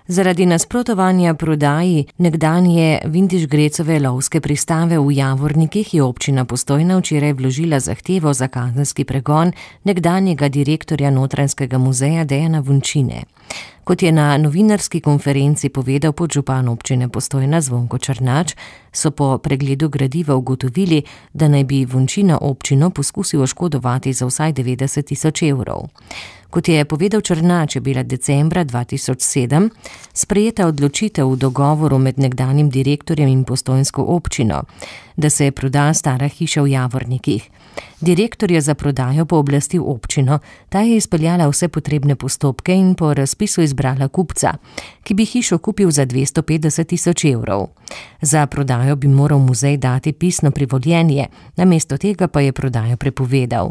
Zaradi nasprotovanja prodaji nekdanje Vindišgrecove lovske pristave v Javornikih je občina Postojna včeraj vložila zahtevo za kazenski pregon nekdanjega direktorja Notranjskega muzeja Dejana Vončine. Kot je na novinarski konferenci povedal podžupan občine Postojna Zvonko Črnač, so po pregledu gradiva ugotovili, da naj bi Vončina občino poskusil oškodovati za vsaj 90 000 evrov. Kot je povedal Črnač, je bila decembra 2007 sprejeta odločitev v dogovoru med nekdanjim direktorjem in postojnsko občino, da se proda stara hiša v Javornikih. Direktor je za prodajo pooblastil občino, ta je izpeljala vse potrebne postopke in po razpisu izbrala kupca, ki bi hišo kupil za 250 000 evrov. Za prodajo bi moral muzej dati pisno privoljenje, namesto tega pa je prodajo prepovedal.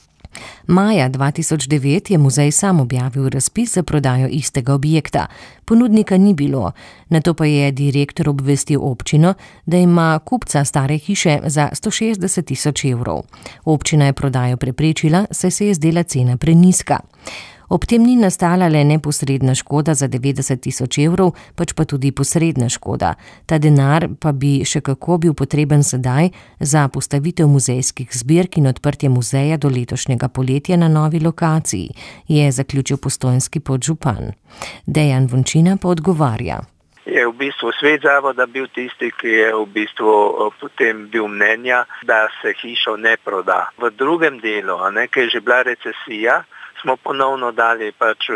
Maja 2009 je muzej sam objavil razpis za prodajo istega objekta. Ponudnika ni bilo, nato pa je direktor obvestil občino, da ima kupca stare hiše za 160 000 evrov. Občina je prodajo preprečila, saj se je zdela cena prenizka. Ob tem ni nastala le neposredna škoda za 90 000 evrov, pač pa tudi posredna škoda. Ta denar pa bi še kako bil potreben sedaj za postavitev muzejskih zbirk in odprtje muzeja do letošnjega poletja na novi lokaciji, je zaključil postojnski podžupan. Dejan Vončina pa odgovarja. Je v bistvu svet zavoda bil tisti, ki je v bistvu potem bil mnenja, da se hišo ne proda. V drugem delu, ki je že bila recesija, smo ponovno dali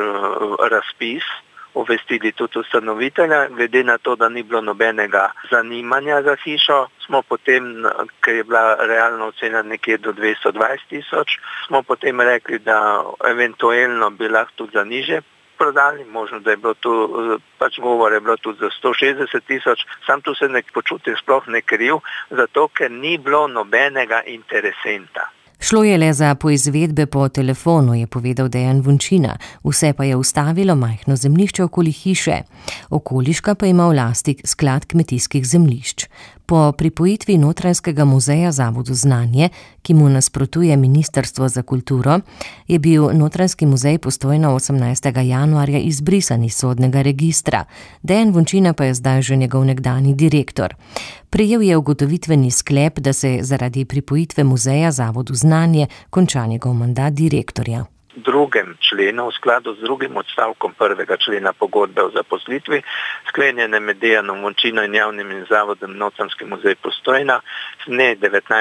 razpis, obvestili tudi ustanovitelja, glede na to, da ni bilo nobenega zanimanja za hišo, smo potem, ker je bila realna ocena nekje do 220 000, smo potem rekli, da eventualno bi lahko tudi za nižje prodali, možno, da je bilo tu, govor je bilo tudi za 160 000, sam tu se ne počutim sploh ne kriv, zato ker ni bilo nobenega interesenta. Šlo je le za poizvedbe po telefonu, je povedal Dejan Vončina. Vse pa je ustavilo majhno zemljišče okoli hiše. Okoliška pa ima v lasti sklad kmetijskih zemljišč. Po pripojitvi Notranjskega muzeja Zavodu Znanje, ki mu nasprotuje Ministrstvo za kulturo, je bil Notranjski muzej Postojna 18. januarja izbrisan iz sodnega registra. Dejan Vončina pa je zdaj že njegov nekdanji direktor. Prejel je ugotovitveni sklep, da se zaradi pripojitve muzeja Zavodu Znanje konča njegov mandat direktorja. V 2. členu, v skladu z 2. odstavkom 1. člena pogodbe o zaposlitvi, sklenjene med Dejanom Vončino in javnim zavodom Notranjski muzej Postojna, z dne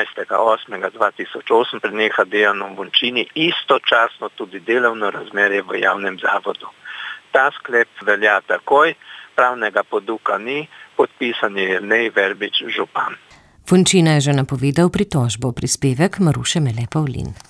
19.8.2008 preneha Dejanom Vončini istočasno tudi delovno razmerje v javnem zavodu. Ta sklep velja takoj, pravnega poduka ni, podpisan je Jernej Verbič, župan. Vončina je že napovedal pritožbo, prispevek Maruše Mele Pavlin.